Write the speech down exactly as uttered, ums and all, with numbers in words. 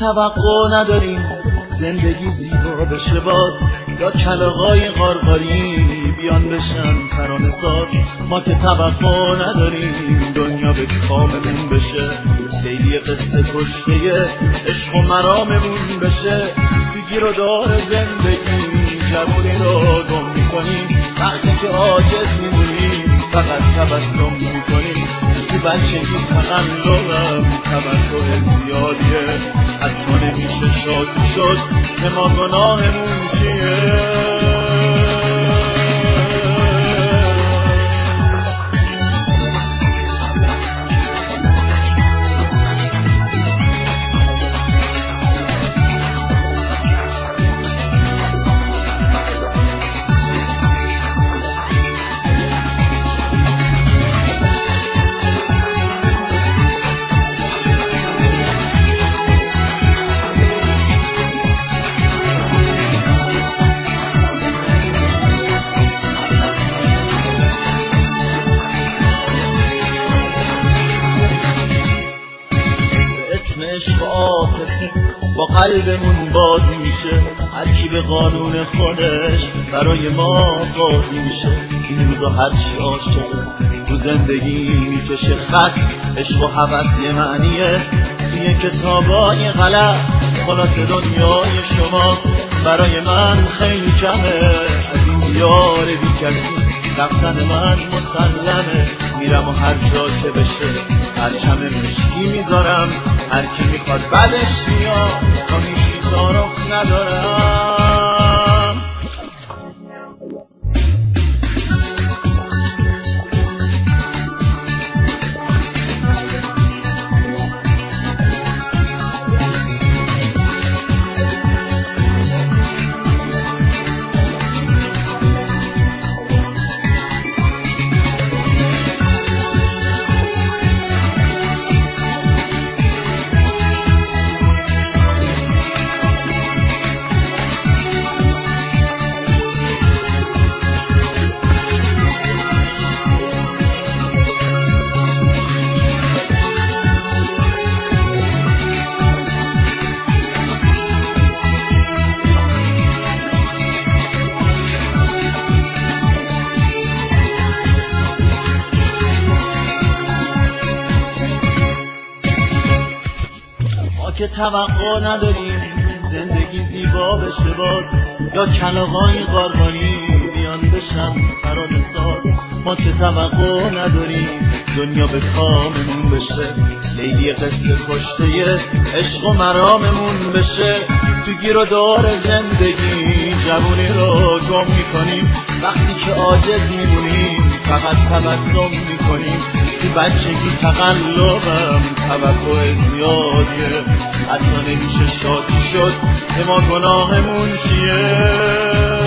توقع نداریم زندگی زیبا بشه باز، یا کلاغای غارغاری بیان بشن ترانه ساز. ما که توقع نداریم دنیا به کاممون بشه، لیلی قصه کشته عشق و مراممون بشه. تو گیر و دار زندگی جوونی رو گم میکنیم، وقتی که عاجز میمونیم فقط تبسم میکنیم. تو بچگی تقلبم توقع زیادیه، حتی نمیشه شادی شد که ما گناهمون چیه. با قلبمون بازی میشه، هر کی به قانون خودش برای ما قاضی میشه. این روزا هر چی عاشقه تو زندگی میکشه خط، عشق و هوس یه معنیه توی کتابای غلط. خلاص دنیای شما برای من خیلی کمه، از این دیار بی کسی رفتن من مسلمه. میرم و هر جا که بشه پرچم مشکی میذارم، هر کی میخواد بعدش بیاد تا میشی تعارف ندارم. که توقع نداریم زندگی زیبا بشه باز، یا کلاغای غارغاری بیان بشن ترانه ساز. ما که توقع نداریم دنیا به کاممون بشه، لیلی قصه کشته عشق و مراممون بشه. تو گیر و دار زندگی جوونی رو گم میکنیم، وقتی که عاجز میمونیم فقط تبسم میکنیم. تو بچگی تقلبم توقع زیادیه، حتی نمیشه شادی شد که ما گناهمون چیه.